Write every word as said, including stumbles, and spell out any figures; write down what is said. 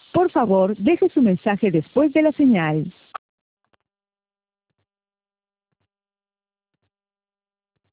Por favor, deje su mensaje después de la señal.